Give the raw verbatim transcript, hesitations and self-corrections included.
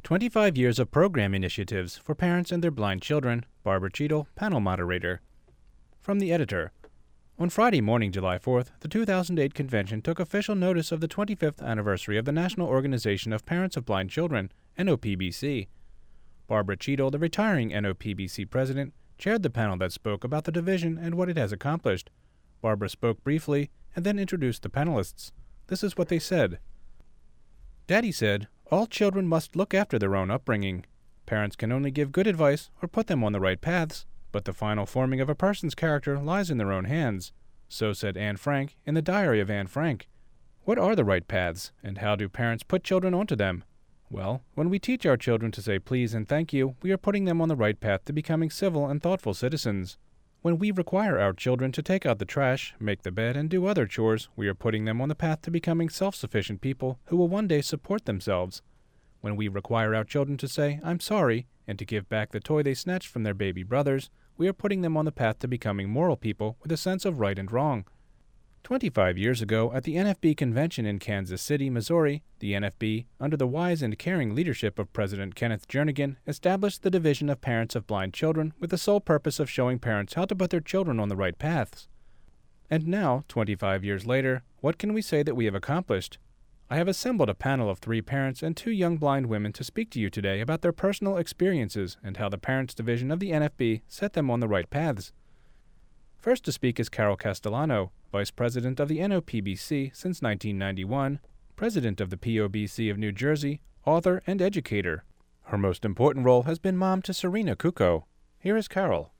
twenty-five Years of Program Initiatives for Parents and Their Blind Children, Barbara Cheadle, panel moderator. From the editor. On Friday morning, July fourth, the two thousand eight convention took official notice of the twenty-fifth anniversary of the National Organization of Parents of Blind Children, N O P B C. Barbara Cheadle, the retiring N O P B C president, chaired the panel that spoke about the division and what it has accomplished. Barbara spoke briefly and then introduced the panelists. This is what they said. Daddy said, all children must look after their own upbringing. Parents can only give good advice or put them on the right paths, but the final forming of a person's character lies in their own hands. So said Anne Frank in the Diary of Anne Frank. What are the right paths, and how do parents put children onto them? Well, when we teach our children to say please and thank you, we are putting them on the right path to becoming civil and thoughtful citizens. When we require our children to take out the trash, make the bed, and do other chores, we are putting them on the path to becoming self-sufficient people who will one day support themselves. When we require our children to say, I'm sorry, and to give back the toy they snatched from their baby brothers, we are putting them on the path to becoming moral people with a sense of right and wrong. Twenty-five years ago, at the N F B convention in Kansas City, Missouri, the N F B, under the wise and caring leadership of President Kenneth Jernigan, established the Division of Parents of Blind Children with the sole purpose of showing parents how to put their children on the right paths. And now, twenty-five years later, what can we say that we have accomplished? I have assembled a panel of three parents and two young blind women to speak to you today about their personal experiences and how the Parents Division of the N F B set them on the right paths. First to speak is Carol Castellano, Vice President of the N O P B C since nineteen ninety-one, President of the P O B C of New Jersey, author and educator. Her most important role has been mom to Serena Cucco. Here is Carol.